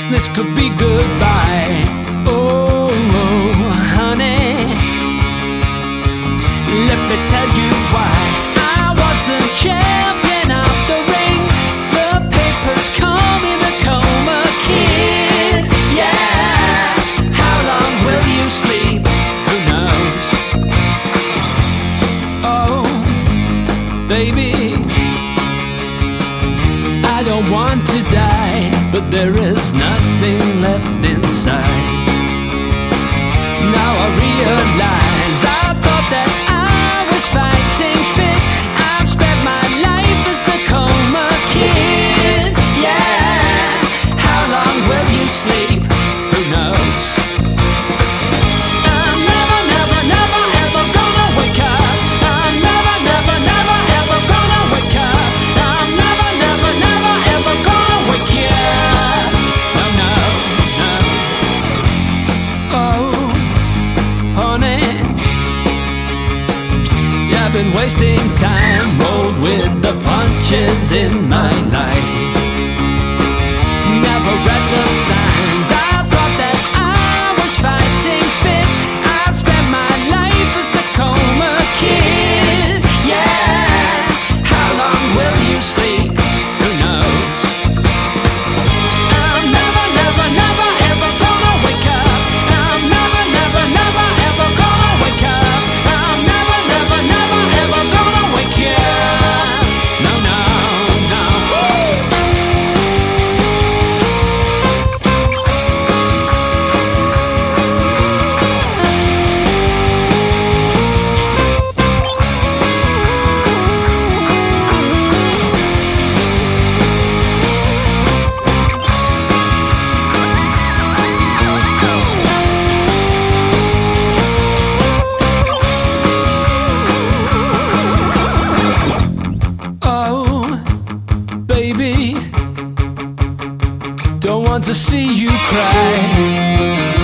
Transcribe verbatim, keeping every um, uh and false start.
this could be goodbye. Oh, honey, let me tell you why. I was the champion of the ring. The papers call me the Coma Kid. Yeah, how long will you sleep? Who knows? Oh, baby, I don't want to die, but there is nothing left inside. Now I realize I thought that I was fighting fit. I've spent my life as the Coma Kid. Yeah, how long will you sleep? Who knows? I'm never, never, never, ever gonna wake up. I'm never, never, never, ever gonna wake up. I'm never, never, never, ever gonna wake you up. No, no, no. Oh, honey, yeah, I've been wasting time, rolled with the punches in my life. Never read the signs, I thought that I was fighting fit. I've spent my life as the Coma Kid. Yeah, how long will you sleep? Who knows? I'm never, never, never, ever gonna wake up. I'm never, never, never, ever gonna wake up. I'm never, never, never, ever gonna wake you up. No, no, no. Oh, baby, don't want to see you cry.